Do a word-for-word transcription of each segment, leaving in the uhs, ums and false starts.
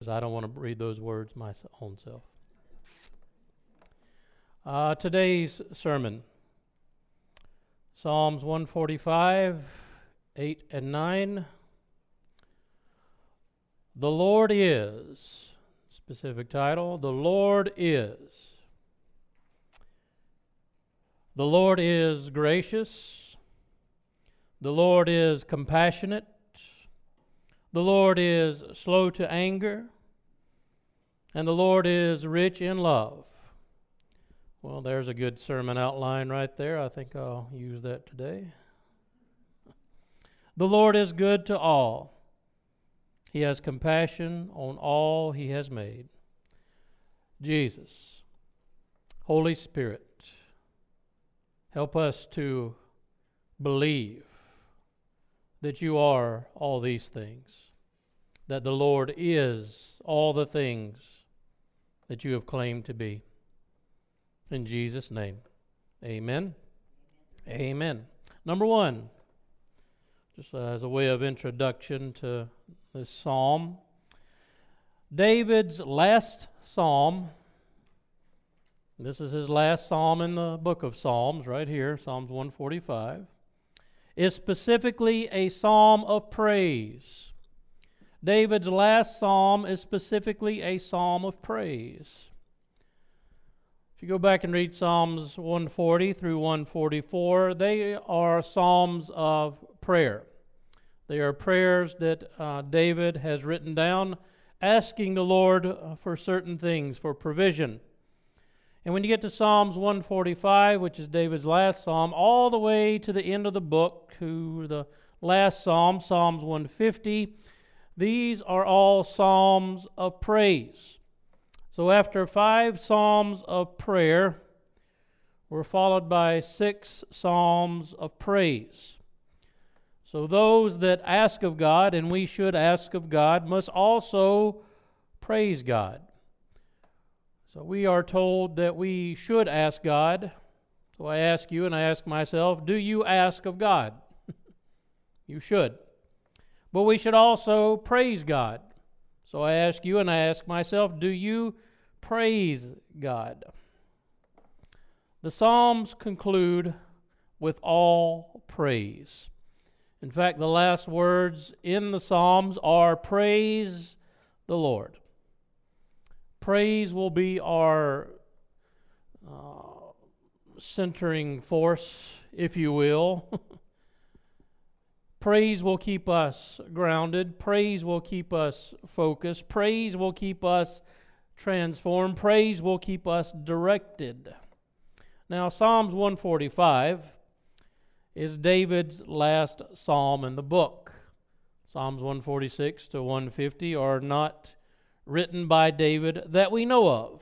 words. I don't want to read those words my own self. Uh, today's sermon, Psalms one forty-five, eight and nine. The Lord is, specific title, the Lord is. The Lord is gracious. The Lord is compassionate. The Lord is slow to anger. And the Lord is rich in love. Well, there's a good sermon outline right there. I think I'll use that today. The Lord is good to all. He has compassion on all He has made. Jesus, Holy Spirit, help us to believe that You are all these things, that the Lord is all the things that You have claimed to be. In Jesus' name, amen. Amen. Number one, just as a way of introduction to this psalm, David's last psalm. This is his last psalm in the book of Psalms, right here, Psalms one forty-five, is specifically a psalm of praise. David's last psalm is specifically a psalm of praise. If you go back and read Psalms one forty through one forty-four, they are psalms of prayer. They are prayers that uh, David has written down, asking the Lord for certain things, for provision. And when you get to Psalms one forty-five, which is David's last psalm, all the way to the end of the book, to the last psalm, Psalms one fifty, these are all psalms of praise. So after five psalms of prayer, we're followed by six psalms of praise. So those that ask of God, and we should ask of God, must also praise God. So we are told that we should ask God. So I ask you and I ask myself, do you ask of God? You should. But we should also praise God. So I ask you and I ask myself, do you praise God? The Psalms conclude with all praise. In fact, the last words in the Psalms are praise the Lord. Praise will be our uh, centering force, if you will. Praise will keep us grounded. Praise will keep us focused. Praise will keep us transformed. Praise will keep us directed. Now, Psalms one forty-five is David's last psalm in the book. Psalms one forty-six to one fifty are not written by David that we know of.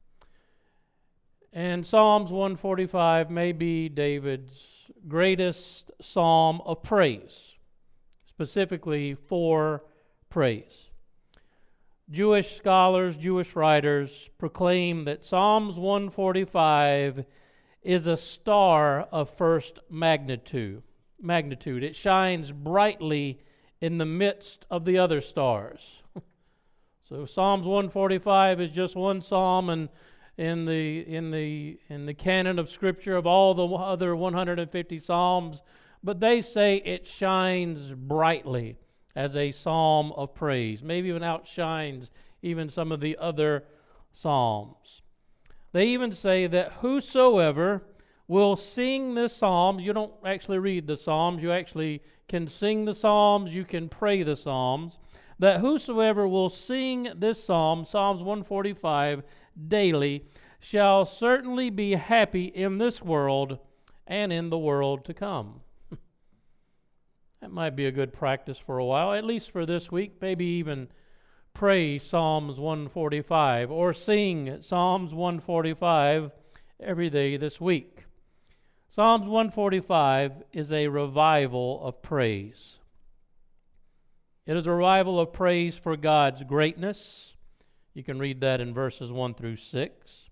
And Psalms one forty-five may be David's greatest psalm of praise, specifically for praise. Jewish scholars, Jewish writers proclaim that Psalms one forty-five is a star of first magnitude. Magnitude. It shines brightly in the midst of the other stars. So Psalms one forty-five is just one psalm and in the in the in the canon of Scripture of all the other one hundred fifty psalms, but they say it shines brightly as a psalm of praise. Maybe even outshines even some of the other psalms. They even say that whosoever will sing the psalms, you don't actually read the psalms, you actually can sing the psalms, you can pray the psalms, that whosoever will sing this psalm, Psalms one forty-five, daily, shall certainly be happy in this world and in the world to come. That might be a good practice for a while, at least for this week. Maybe even pray Psalms one forty-five or sing Psalms one forty-five every day this week. Psalms one forty-five is a revival of praise. It is a revival of praise for God's greatness. You can read that in verses one through six.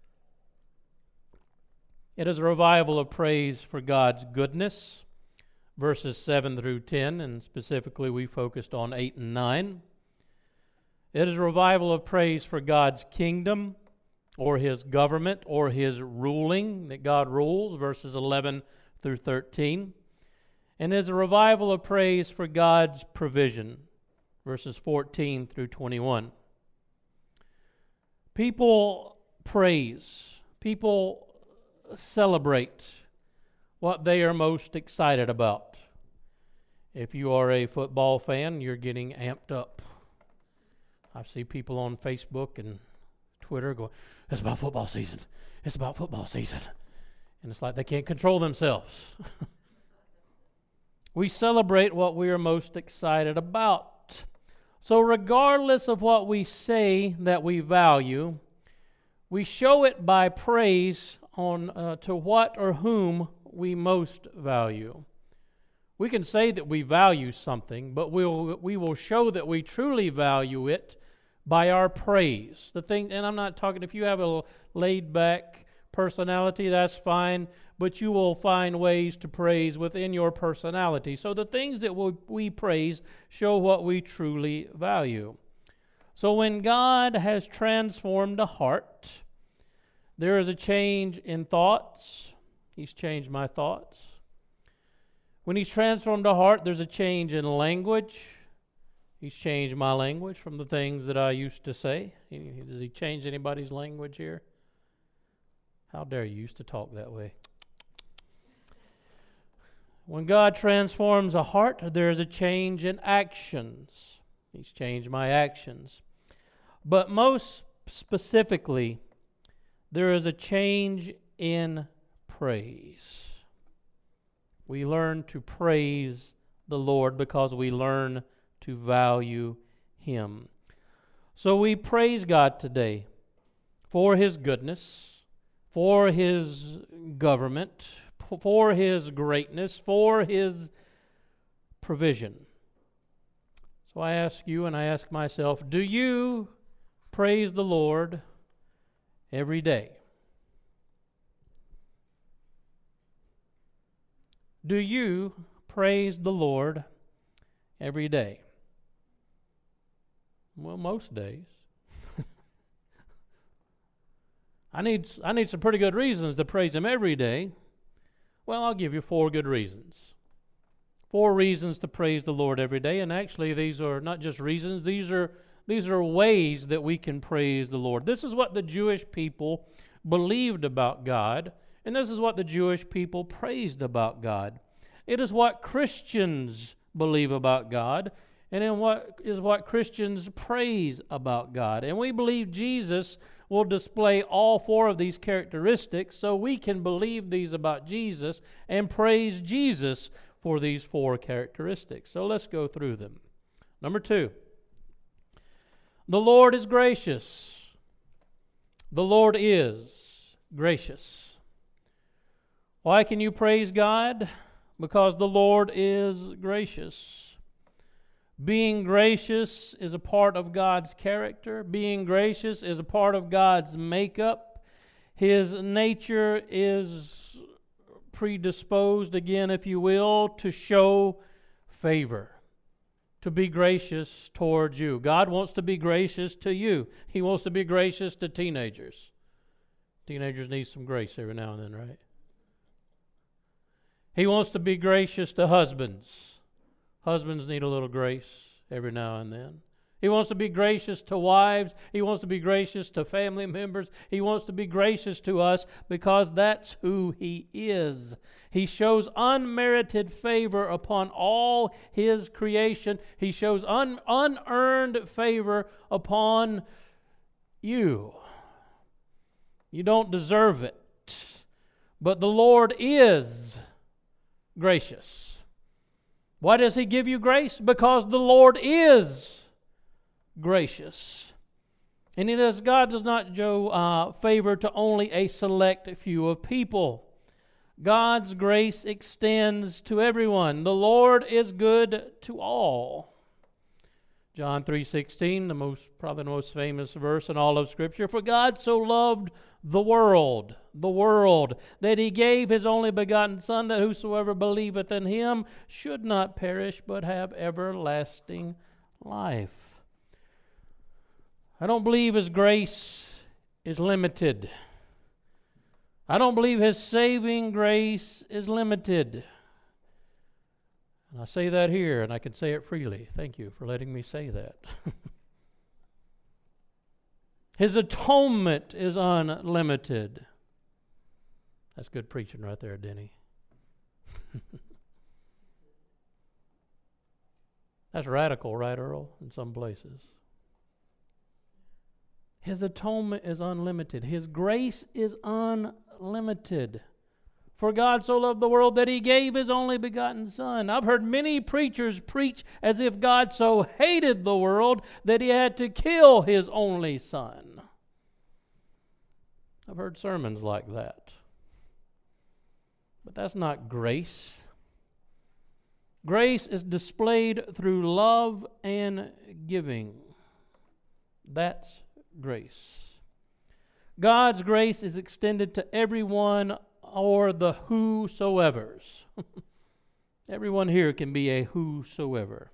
It is a revival of praise for God's goodness, verses seven through ten, and specifically we focused on eight and nine. It is a revival of praise for God's kingdom or His government or His ruling, that God rules, verses eleven through thirteen. And it is a revival of praise for God's provision, verses fourteen through twenty-one. People praise. People celebrate what they are most excited about. If you are a football fan, you're getting amped up. I see people on Facebook and Twitter going, it's about football season. It's about football season. And it's like they can't control themselves. We celebrate what we are most excited about. So regardless of what we say that we value, we show it by praise on uh, to what or whom we most value. We can say that we value something, but we'll, we will show that we truly value it by our praise. The thing, and I'm not talking, if you have a laid-back personality, that's fine, but you will find ways to praise within your personality. So the things that we, we praise show what we truly value. So when God has transformed a heart, there is a change in thoughts. He's changed my thoughts. When He's transformed a heart, there's a change in language. He's changed my language from the things that I used to say. Does He change anybody's language here? How dare you used to talk that way? When God transforms a heart, there is a change in actions. He's changed my actions. But most specifically, there is a change in praise. We learn to praise the Lord because we learn to value Him. So we praise God today for His goodness, for His government, for His greatness, for His provision. So I ask you and I ask myself, do you praise the Lord every day? Do you praise the Lord every day? Well, most days. I need I need some pretty good reasons to praise Him every day. Well, I'll give you four good reasons. Four reasons to praise the Lord every day, and actually these are not just reasons, these are these are ways that we can praise the Lord. This is what the Jewish people believed about God, and this is what the Jewish people praised about God. It is what Christians believe about God, and in what is what Christians praise about God. And we believe Jesus will display all four of these characteristics, so we can believe these about Jesus and praise Jesus for these four characteristics. So let's go through them. Number two, the Lord is gracious. The Lord is gracious. Why can you praise God? Because the Lord is gracious. Being gracious is a part of God's character. Being gracious is a part of God's makeup. His nature is predisposed, again, if you will, to show favor, to be gracious towards you. God wants to be gracious to you. He wants to be gracious to teenagers. Teenagers need some grace every now and then, right? He wants to be gracious to husbands. Husbands need a little grace every now and then. He wants to be gracious to wives. He wants to be gracious to family members. He wants to be gracious to us because that's who He is. He shows unmerited favor upon all His creation. He shows un- unearned favor upon you. You don't deserve it. But the Lord is gracious. Why does He give you grace? Because the Lord is gracious. And it is, God does not show uh, favor to only a select few of people. God's grace extends to everyone. The Lord is good to all. John three sixteen, the most probably the most famous verse in all of Scripture. For God so loved the world, the world, that He gave His only begotten Son, that whosoever believeth in Him should not perish, but have everlasting life. I don't believe His grace is limited. I don't believe His saving grace is limited. And I say that here, and I can say it freely. Thank you for letting me say that. His atonement is unlimited. That's good preaching right there, Denny. That's radical, right, Earl, in some places. His atonement is unlimited. His grace is unlimited. For God so loved the world that He gave His only begotten Son. I've heard many preachers preach as if God so hated the world that He had to kill His only Son. I've heard sermons like that. But that's not grace. Grace is displayed through love and giving. That's grace. God's grace is extended to everyone or the whosoevers. Everyone here can be a whosoever.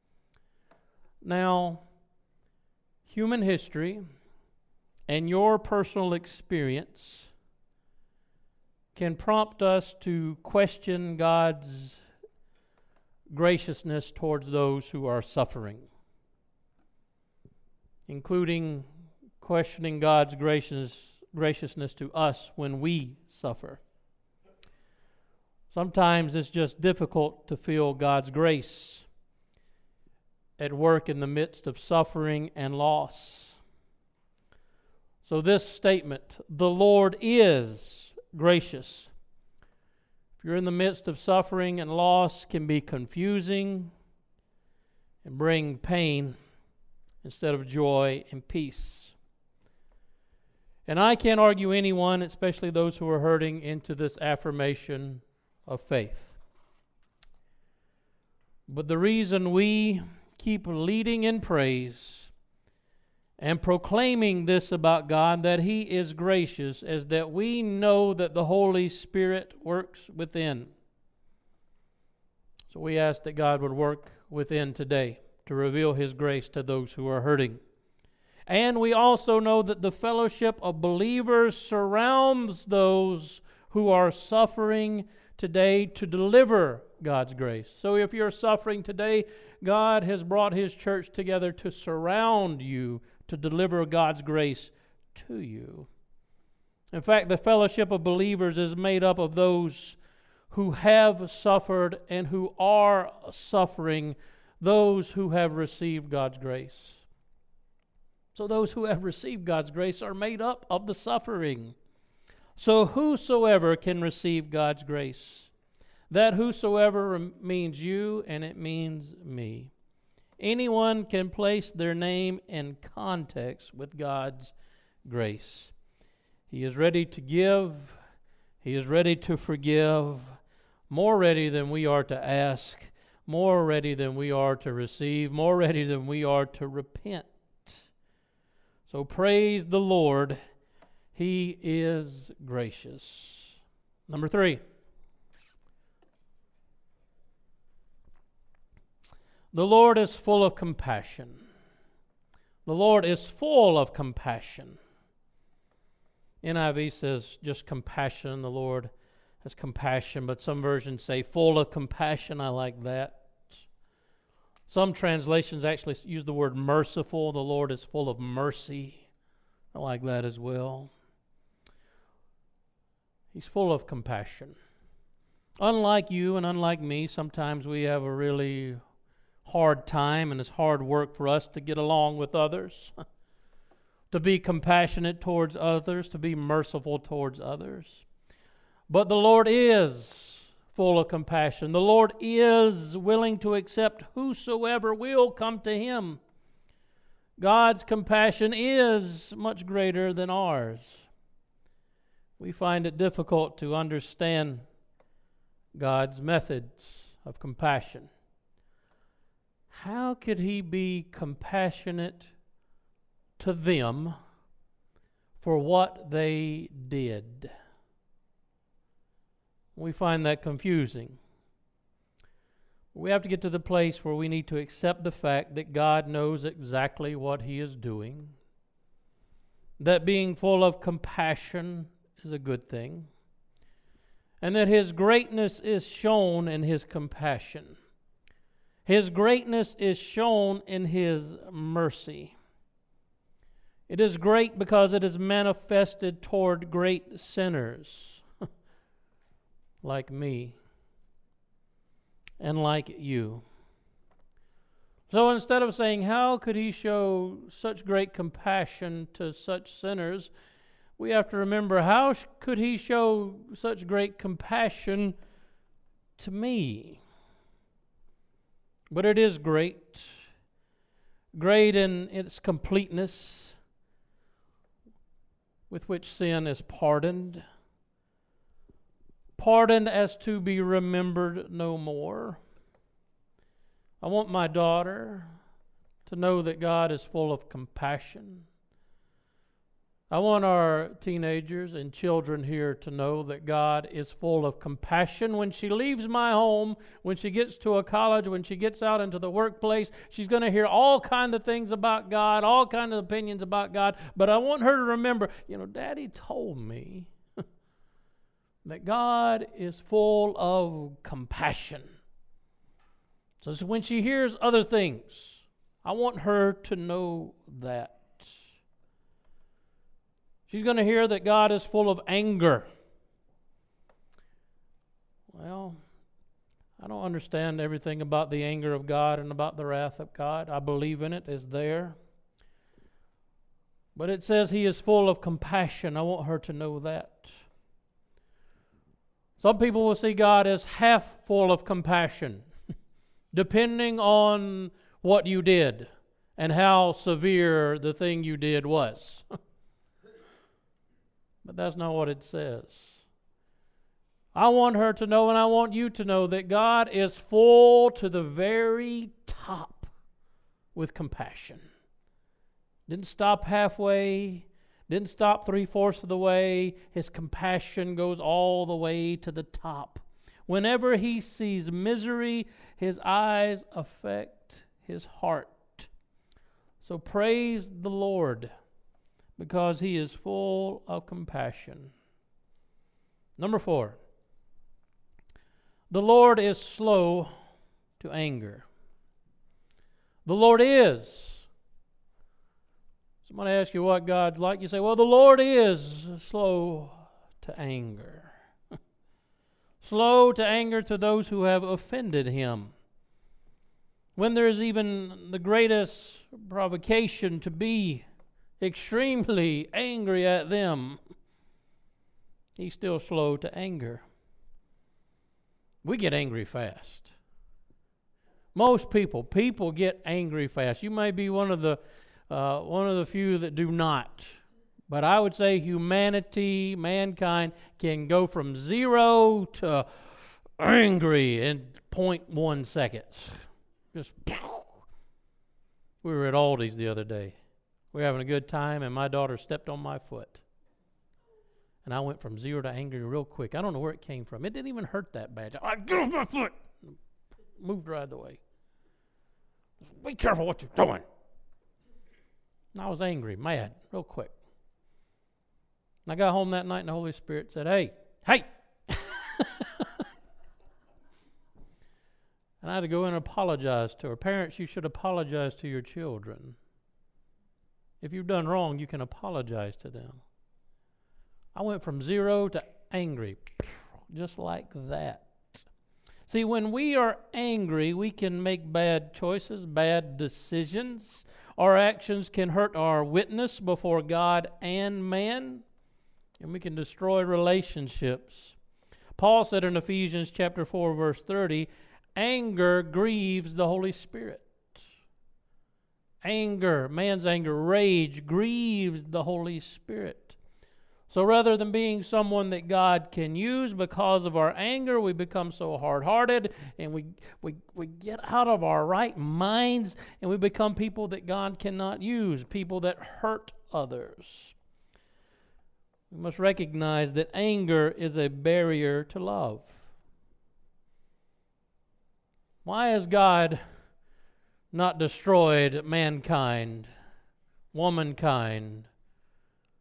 Now, human history and your personal experience can prompt us to question God's graciousness towards those who are suffering, including questioning God's gracious, graciousness to us when we suffer. Sometimes it's just difficult to feel God's grace at work in the midst of suffering and loss. So this statement, the Lord is gracious, if you're in the midst of suffering and loss, can be confusing and bring pain instead of joy and peace. And I can't argue anyone, especially those who are hurting, into this affirmation of faith. But the reason we keep leading in praise and proclaiming this about God, that He is gracious, is that we know that the Holy Spirit works within. So we ask that God would work within today to reveal His grace to those who are hurting. And we also know that the fellowship of believers surrounds those who are suffering today to deliver God's grace. So if you're suffering today, God has brought His church together to surround you, to deliver God's grace to you. In fact, the fellowship of believers is made up of those who have suffered and who are suffering, those who have received God's grace. So those who have received God's grace are made up of the suffering. So whosoever can receive God's grace. That whosoever means you, and it means me. Anyone can place their name in context with God's grace. He is ready to give. He is ready to forgive. More ready than we are to ask. More ready than we are to receive. More ready than we are to repent. So praise the Lord. He is gracious. Number three. The Lord is full of compassion. The Lord is full of compassion. N I V says just compassion. The Lord has compassion, but some versions say full of compassion. I like that. Some translations actually use the word merciful. The Lord is full of mercy. I like that as well. He's full of compassion. Unlike you and unlike me, sometimes we have a really hard time, and it's hard work for us to get along with others, to be compassionate towards others, to be merciful towards others. But the Lord is full of compassion. The Lord is willing to accept whosoever will come to Him. God's compassion is much greater than ours. We find it difficult to understand God's methods of compassion. How could He be compassionate to them for what they did? We find that confusing. We have to get to the place where we need to accept the fact that God knows exactly what He is doing. that being full of compassion is a good thing, and that His greatness is shown in His compassion. His greatness is shown in His mercy. It is great because it is manifested toward great sinners like me and like you. So instead of saying, how could He show such great compassion to such sinners, we have to remember, how could He show such great compassion to me? But it is great, great in its completeness, with which sin is pardoned, pardoned as to be remembered no more. I want my daughter to know that God is full of compassion. I want our teenagers and children here to know that God is full of compassion. When she leaves my home, when she gets to a college, when she gets out into the workplace, she's going to hear all kinds of things about God, all kinds of opinions about God. But I want her to remember, you know, Daddy told me that God is full of compassion. So when she hears other things, I want her to know that. She's going to hear that God is full of anger. Well, I don't understand everything about the anger of God and about the wrath of God. I believe in it, it's there. But it says He is full of compassion. I want her to know that. Some people will see God as half full of compassion, depending on what you did and how severe the thing you did was. But that's not what it says. I want her to know, and I want you to know, that God is full to the very top with compassion. Didn't stop halfway, didn't stop three-fourths of the way. His compassion goes all the way to the top. Whenever He sees misery, His eyes affect His heart. So praise the Lord, because He is full of compassion. Number four, the Lord is slow to anger. The Lord is. Somebody asks you what God's like, you say, well, the Lord is slow to anger. Slow to anger to those who have offended Him. When there is even the greatest provocation to be extremely angry at them, He's still slow to anger. We get angry fast. Most people, people get angry fast. You may be one of the uh, one of the few that do not. But I would say humanity, mankind, can go from zero to angry in zero point one seconds. Just, we were at Aldi's the other day. We were having a good time, and my daughter stepped on my foot. And I went from zero to angry real quick. I don't know where it came from. It didn't even hurt that bad. I get off my foot. Moved right away. Be careful what you're doing. And I was angry, mad, real quick. And I got home that night, and the Holy Spirit said, hey, hey! And I had to go in and apologize to her. Parents, you should apologize to your children. If you've done wrong, you can apologize to them. I went from zero to angry, just like that. See, when we are angry, we can make bad choices, bad decisions. Our actions can hurt our witness before God and man, and we can destroy relationships. Paul said in Ephesians chapter four, verse thirty, anger grieves the Holy Spirit. Anger, man's anger, rage, grieves the Holy Spirit. So rather than being someone that God can use because of our anger, we become so hard-hearted and we, we, we get out of our right minds and we become people that God cannot use, people that hurt others. We must recognize that anger is a barrier to love. Why has God not destroyed mankind, womankind,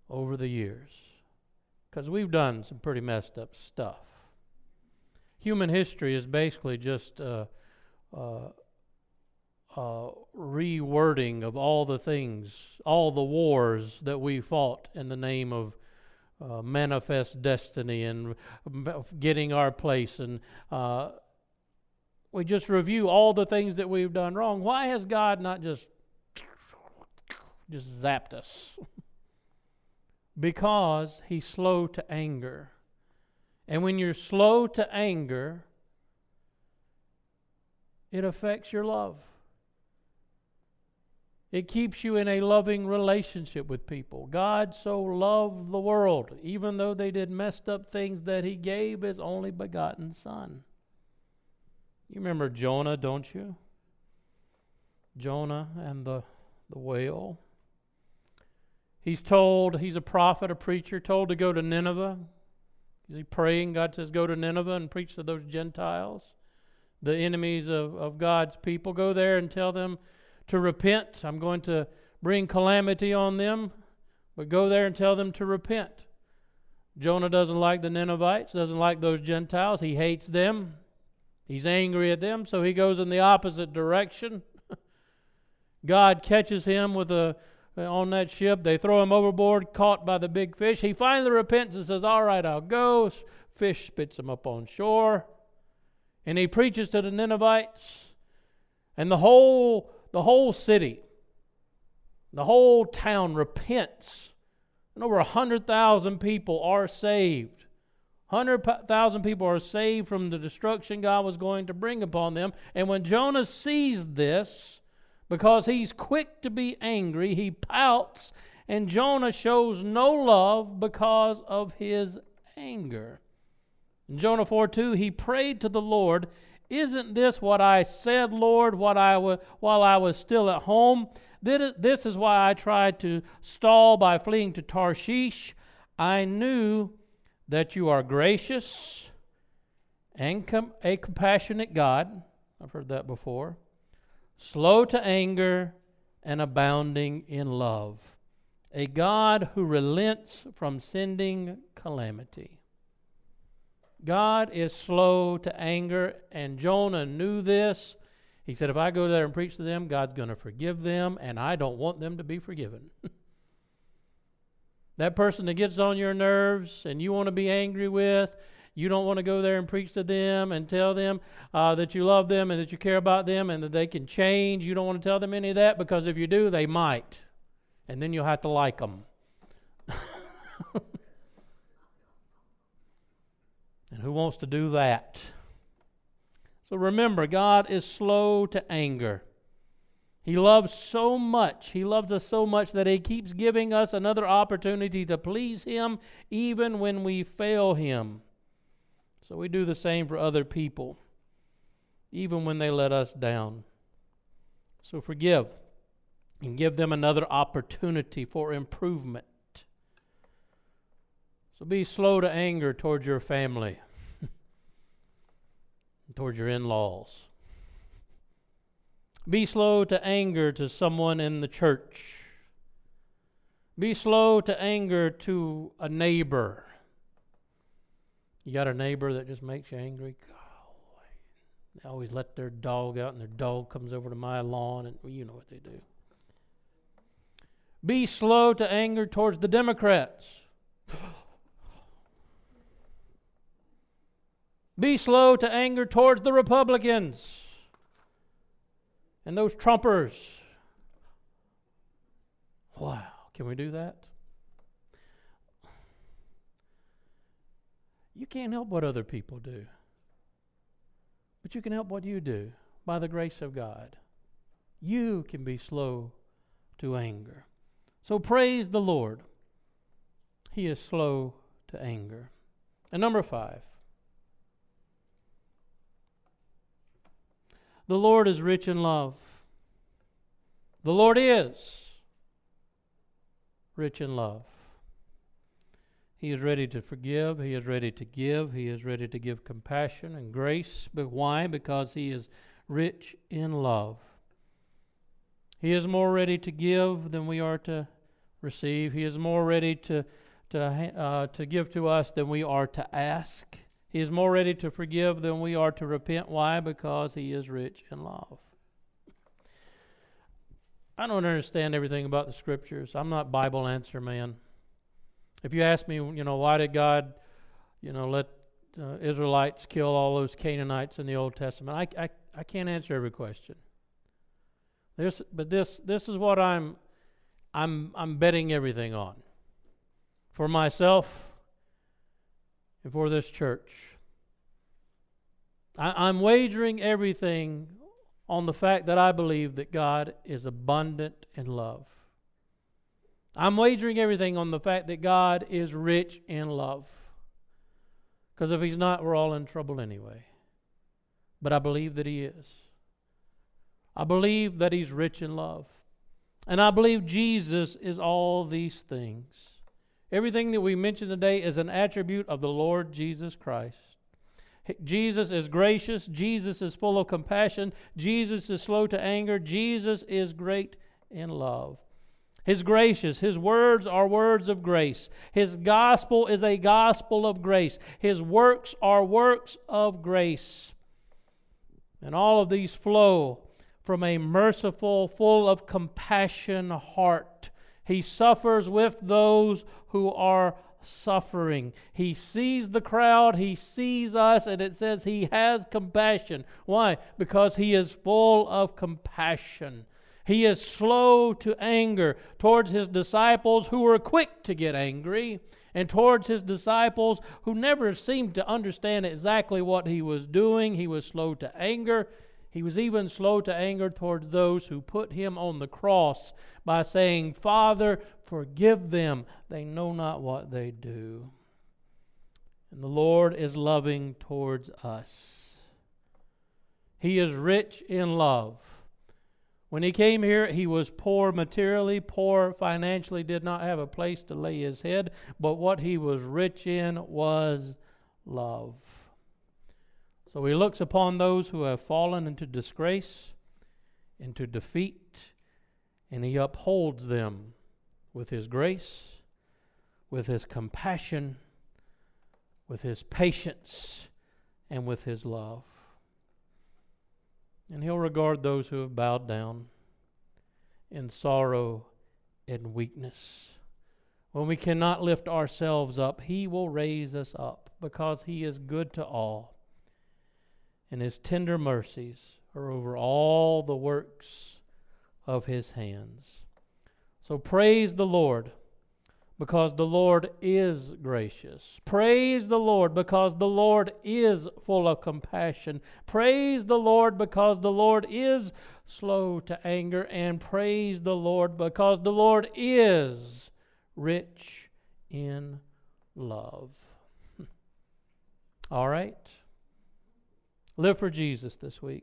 over the years, because we've done some pretty messed up stuff. Human history is basically just uh, uh, uh, rewording of all the things, all the wars that we fought in the name of uh, manifest destiny and getting our place. And uh, we just review all the things that we've done wrong. Why has God not just just zapped us? Because He's slow to anger. And when you're slow to anger, it affects your love. It keeps you in a loving relationship with people. God so loved the world, even though they did messed up things, that He gave His only begotten Son. You remember Jonah, don't you? Jonah and the, the whale. He's told, he's a prophet, a preacher, told to go to Nineveh. Is he praying? God says, go to Nineveh and preach to those Gentiles, the enemies of, of God's people. Go there and tell them to repent. I'm going to bring calamity on them, but go there and tell them to repent. Jonah doesn't like the Ninevites, doesn't like those Gentiles. He hates them. He's angry at them, so he goes in the opposite direction. God catches him with a on that ship. They throw him overboard, caught by the big fish. He finally repents and says, all right, I'll go. Fish spits him up on shore. And he preaches to the Ninevites. And the whole, the whole city, the whole town repents. And over one hundred thousand people are saved. one hundred thousand people are saved from the destruction God was going to bring upon them. And when Jonah sees this, because he's quick to be angry, he pouts, and Jonah shows no love because of his anger. In Jonah four two, he prayed to the Lord, isn't this what I said, Lord, what I w- while I was still at home? This is why I tried to stall by fleeing to Tarshish. I knew that you are gracious and com- a compassionate God. I've heard that before. Slow to anger and abounding in love. A God who relents from sending calamity. God is slow to anger, and Jonah knew this. He said, if I go there and preach to them, God's going to forgive them, and I don't want them to be forgiven. That person that gets on your nerves and you want to be angry with, you don't want to go there and preach to them and tell them uh, that you love them and that you care about them and that they can change. You don't want to tell them any of that, because if you do, they might. And then you'll have to like them. And who wants to do that? So remember, God is slow to anger. He loves so much. He loves us so much that He keeps giving us another opportunity to please Him even when we fail Him. So we do the same for other people, even when they let us down. So forgive and give them another opportunity for improvement. So be slow to anger towards your family, towards your in-laws. Be slow to anger to someone in the church. Be slow to anger to a neighbor. You got a neighbor that just makes you angry? Golly. They always let their dog out, and their dog comes over to my lawn, and well, you know what they do. Be slow to anger towards the Democrats. Be slow to anger towards the Republicans and those Trumpers. Wow, can we do that? You can't help what other people do, but you can help what you do by the grace of God. You can be slow to anger. So praise the Lord. He is slow to anger. And number five, the Lord is rich in love. The Lord is rich in love. He is ready to forgive. He is ready to give. He is ready to give compassion and grace. But why? Because He is rich in love. He is more ready to give than we are to receive. He is more ready to, to, uh, to give to us than we are to ask. He is more ready to forgive than we are to repent. Why? Because He is rich in love. I don't understand everything about the Scriptures. I'm not Bible answer man. If you ask me, you know, why did God, you know, let uh, Israelites kill all those Canaanites in the Old Testament, I, I, I can't answer every question. This, but this this is what I'm I'm I'm betting everything on. For myself and for this church. I, I'm wagering everything on the fact that I believe that God is abundant in love. I'm wagering everything on the fact that God is rich in love. Because if He's not, we're all in trouble anyway. But I believe that He is. I believe that He's rich in love. And I believe Jesus is all these things. Everything that we mentioned today is an attribute of the Lord Jesus Christ. Jesus is gracious. Jesus is full of compassion. Jesus is slow to anger. Jesus is great in love. His gracious, His words are words of grace. His gospel is a gospel of grace. His works are works of grace. And all of these flow from a merciful, full of compassion heart. He suffers with those who are suffering. He sees the crowd, He sees us, and it says He has compassion. Why? Because He is full of compassion. He is slow to anger towards His disciples who were quick to get angry, and towards His disciples who never seemed to understand exactly what He was doing. He was slow to anger. He was even slow to anger towards those who put Him on the cross by saying, Father, forgive them. They know not what they do. And the Lord is loving towards us. He is rich in love. When He came here, He was poor materially, poor financially, did not have a place to lay His head, but what He was rich in was love. So He looks upon those who have fallen into disgrace, into defeat, and He upholds them with His grace, with His compassion, with His patience, and with His love. And He'll regard those who have bowed down in sorrow and weakness. When we cannot lift ourselves up, He will raise us up because He is good to all. And His tender mercies are over all the works of His hands. So praise the Lord, because the Lord is gracious. Praise the Lord, because the Lord is full of compassion. Praise the Lord, because the Lord is slow to anger. And praise the Lord, because the Lord is rich in love. All right? Live for Jesus this week.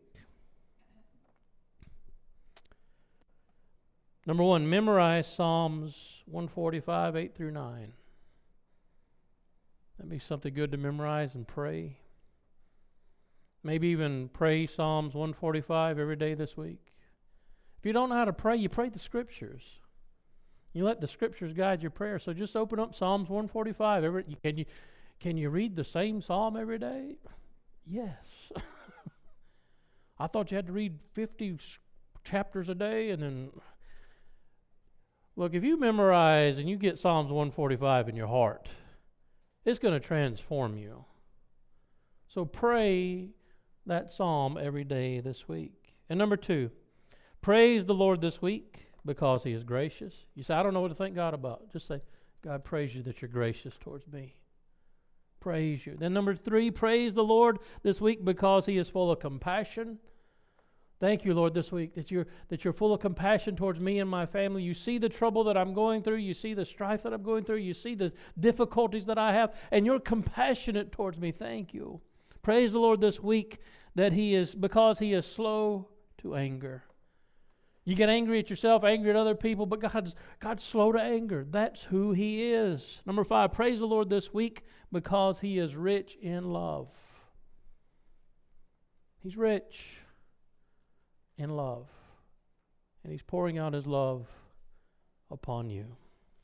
Number one, memorize Psalms one forty-five, eight through nine. That'd be something good to memorize and pray. Maybe even pray Psalms one forty-five every day this week. If you don't know how to pray, you pray the Scriptures. You let the Scriptures guide your prayer. So just open up Psalms one forty-five. Every, can you, can you read the same psalm every day? Yes. I thought you had to read fifty chapters a day and then... Look, if you memorize and you get Psalms one forty-five in your heart, it's going to transform you. So pray that psalm every day this week. And number two, praise the Lord this week because He is gracious. You say, I don't know what to thank God about. Just say, God, praise You that You're gracious towards me. Praise You. Then number three, praise the Lord this week because He is full of compassion. Thank You, Lord, this week that you're that you're full of compassion towards me and my family. You see the trouble that I'm going through. You see the strife that I'm going through. You see the difficulties that I have, and You're compassionate towards me. Thank You. Praise the Lord this week that He is, because He is slow to anger. You get angry at yourself, angry at other people, but God's, God's slow to anger. That's who He is. Number five, praise the Lord this week because He is rich in love. He's rich in love. And He's pouring out His love upon you.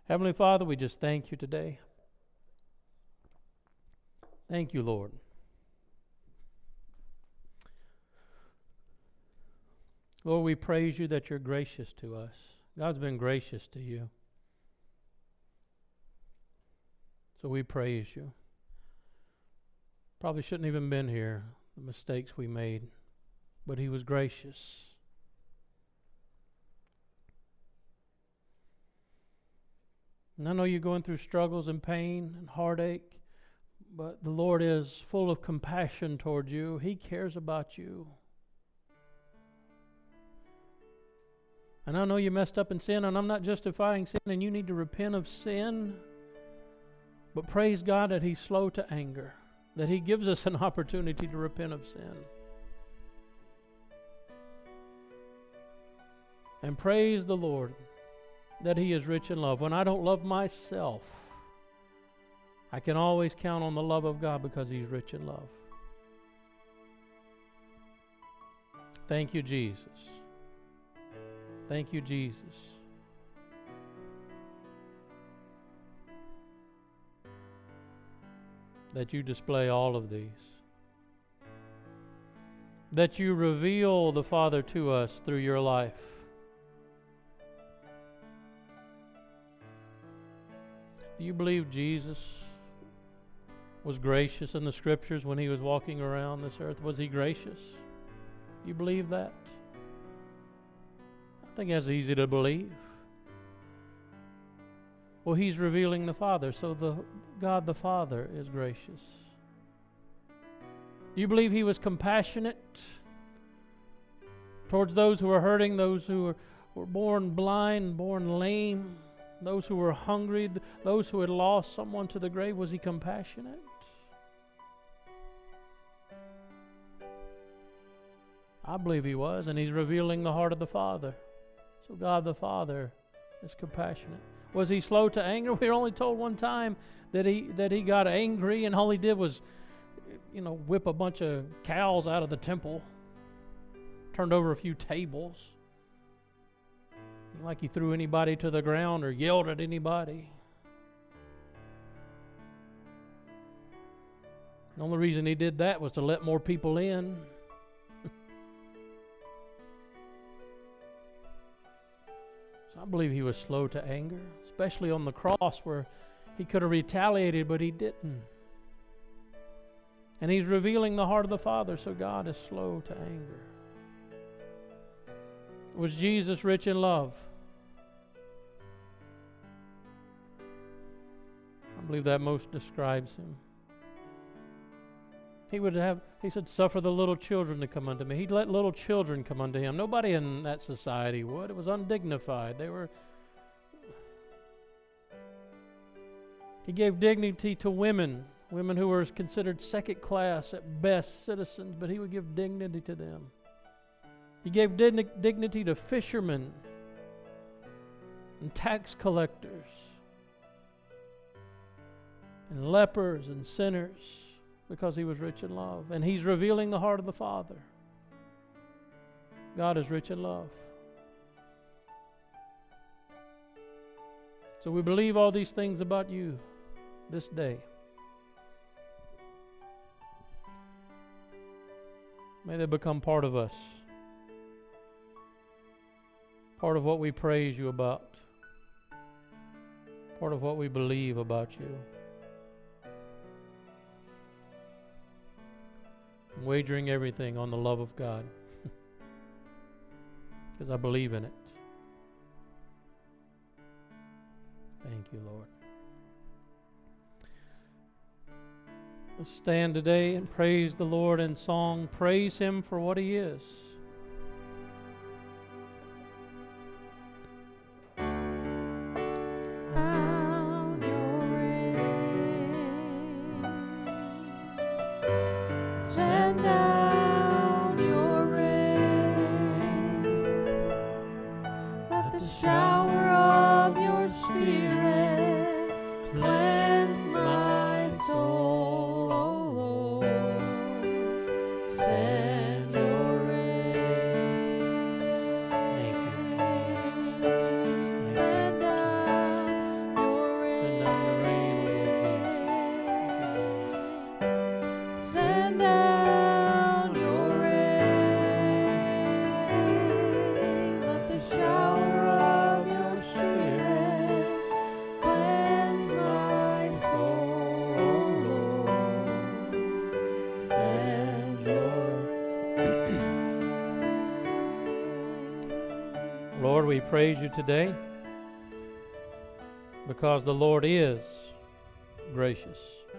Heavenly Father, we just thank you today. Thank you, Lord. Lord, we praise you that you're gracious to us. God's been gracious to you. So we praise you. Probably shouldn't even been here, the mistakes we made, but he was gracious. And I know you're going through struggles and pain and heartache, but the Lord is full of compassion toward you. He cares about you. And I know you messed up in sin, and I'm not justifying sin, and you need to repent of sin. But praise God that he's slow to anger, that he gives us an opportunity to repent of sin. And praise the Lord that he is rich in love. When I don't love myself, I can always count on the love of God because he's rich in love. Thank you, Jesus. Thank you, Jesus. That you display all of these. That you reveal the Father to us through your life. Do you believe Jesus was gracious in the Scriptures when he was walking around this earth? Was he gracious? You believe that? I think that's easy to believe. Well, he's revealing the Father, so the God the Father is gracious. Do you believe he was compassionate towards those who were hurting, those who were, were born blind, born lame, those who were hungry, those who had lost someone to the grave? Was he compassionate? I believe he was, and he's revealing the heart of the Father. So God the Father is compassionate. Was he slow to anger? We were only told one time that he that he got angry, and all he did was, you know, whip a bunch of cows out of the temple, turned over a few tables. Like he threw anybody to the ground or yelled at anybody. The only reason he did that was to let more people in. So I believe he was slow to anger, especially on the cross where he could have retaliated, but he didn't. And he's revealing the heart of the Father, so God is slow to anger. Was Jesus rich in love? I believe that most describes him. He would have, he said, suffer the little children to come unto me. He'd let little children come unto him. Nobody in that society would. It was undignified. They were. He gave dignity to women, women who were considered second class at best citizens, but he would give dignity to them. He gave digni- dignity to fishermen and tax collectors and lepers and sinners, because he was rich in love. And he's revealing the heart of the Father. God is rich in love. So we believe all these things about you this day. May they become part of us. Part of what we praise you about. Part of what we believe about you. I'm wagering everything on the love of God because I believe in it. Thank you, Lord. Let's stand today and praise the Lord in song. Praise him for what he is. Send your rain. praise you today because the Lord is gracious,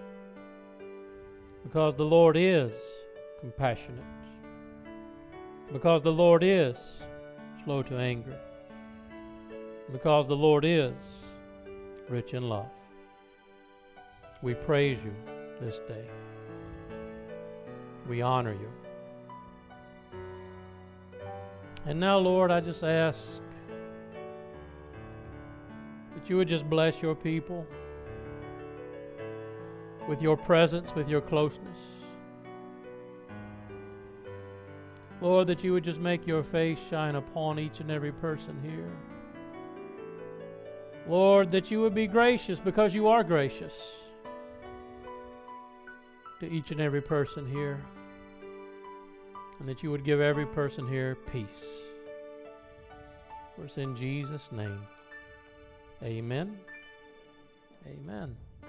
because the Lord is compassionate, because the Lord is slow to anger, because the Lord is rich in love. We praise you this day. We honor you. And now, Lord, I just ask that you would just bless your people with your presence, with your closeness. Lord, that you would just make your face shine upon each and every person here. Lord, that you would be gracious because you are gracious to each and every person here. And that you would give every person here peace. For it's in Jesus' name. Amen. Amen.